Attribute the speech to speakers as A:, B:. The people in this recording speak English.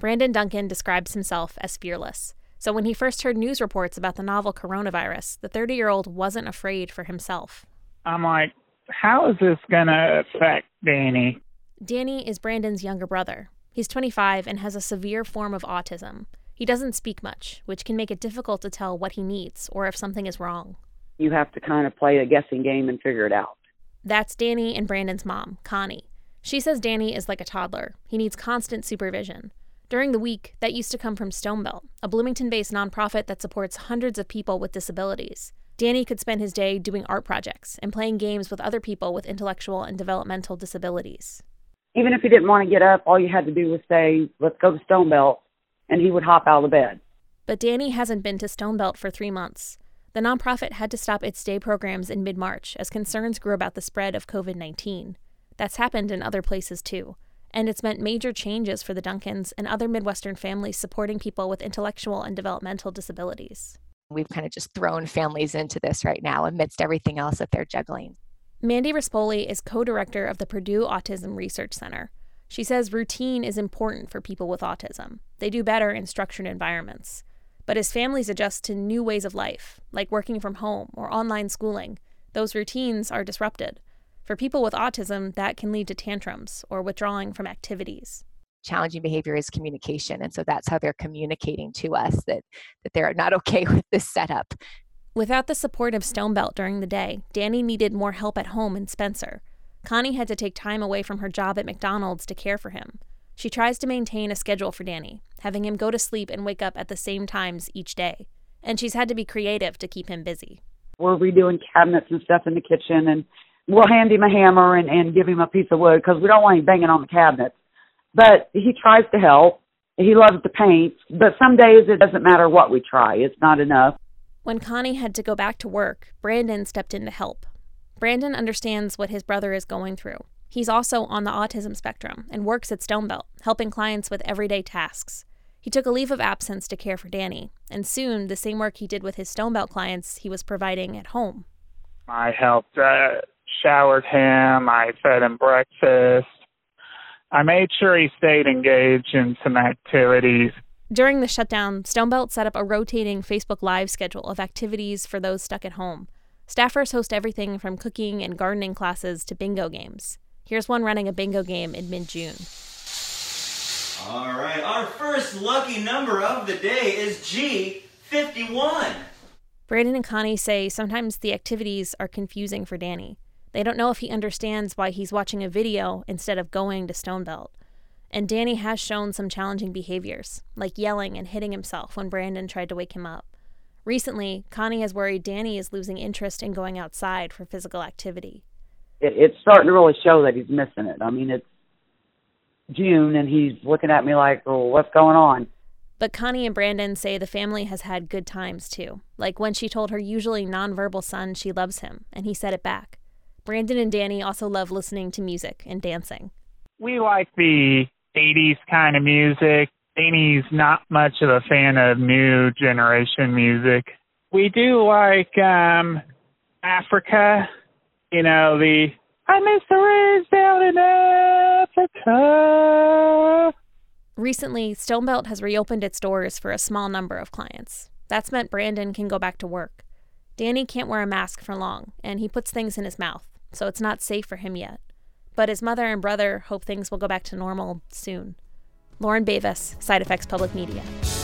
A: Brandon Duncan describes himself as fearless. So when he first heard news reports about the novel coronavirus, the 30-year-old wasn't afraid for himself.
B: I'm like, how is this going to affect Danny?
A: Danny is Brandon's younger brother. He's 25 and has a severe form of autism. He doesn't speak much, which can make it difficult to tell what he needs or if something is wrong.
C: You have to kind of play a guessing game and figure it out.
A: That's Danny and Brandon's mom, Connie. She says Danny is like a toddler. He needs constant supervision. During the week, that used to come from Stonebelt, a Bloomington-based nonprofit that supports hundreds of people with disabilities. Danny could spend his day doing art projects and playing games with other people with intellectual and developmental disabilities.
C: Even if he didn't want to get up, all you had to do was say, let's go to Stonebelt, and he would hop out of the bed.
A: But Danny hasn't been to Stonebelt for 3 months. The nonprofit had to stop its day programs in mid-March as concerns grew about the spread of COVID-19. That's happened in other places too. And it's meant major changes for the Duncans and other Midwestern families supporting people with intellectual and developmental disabilities.
D: We've kind of just thrown families into this right now amidst everything else that they're juggling.
A: Mandy Rispoli is co-director of the Purdue Autism Research Center. She says routine is important for people with autism. They do better in structured environments. But as families adjust to new ways of life, like working from home or online schooling, those routines are disrupted. For people with autism, that can lead to tantrums or withdrawing from activities.
D: Challenging behavior is communication, and so that's how they're communicating to us that they're not okay with this setup.
A: Without the support of Stonebelt during the day, Danny needed more help at home in Spencer. Connie had to take time away from her job at McDonald's to care for him. She tries to maintain a schedule for Danny, having him go to sleep and wake up at the same times each day. And she's had to be creative to keep him busy.
C: We're redoing cabinets and stuff in the kitchen, and we'll hand him a hammer and give him a piece of wood because we don't want him banging on the cabinets. But he tries to help. He loves to paint. But some days it doesn't matter what we try. It's not enough.
A: When Connie had to go back to work, Brandon stepped in to help. Brandon understands what his brother is going through. He's also on the autism spectrum and works at Stonebelt, helping clients with everyday tasks. He took a leave of absence to care for Danny, and soon the same work he did with his Stonebelt clients he was providing at home.
B: I helped, showered him, I fed him breakfast. I made sure he stayed engaged in some activities.
A: During the shutdown, Stonebelt set up a rotating Facebook Live schedule of activities for those stuck at home. Staffers host everything from cooking and gardening classes to bingo games. Here's one running a bingo game in mid-June.
E: All right, our first lucky number of the day is G51.
A: Brandon and Connie say sometimes the activities are confusing for Danny. They don't know if he understands why he's watching a video instead of going to Stonebelt. And Danny has shown some challenging behaviors, like yelling and hitting himself when Brandon tried to wake him up. Recently, Connie has worried Danny is losing interest in going outside for physical activity.
C: It's starting to really show that he's missing it. I mean, it's June, and he's looking at me like, oh, what's going on?
A: But Connie and Brandon say the family has had good times, too. Like when she told her usually nonverbal son she loves him, and he said it back. Brandon and Danny also love listening to music and dancing.
B: We like the 80s kind of music. Danny's not much of a fan of new generation music. We do like Africa, the I miss the rays down in Africa.
A: Recently, Stonebelt has reopened its doors for a small number of clients. That's meant Brandon can go back to work. Danny can't wear a mask for long, and he puts things in his mouth, so it's not safe for him yet. But his mother and brother hope things will go back to normal soon. Lauren Bavis, Side Effects Public Media.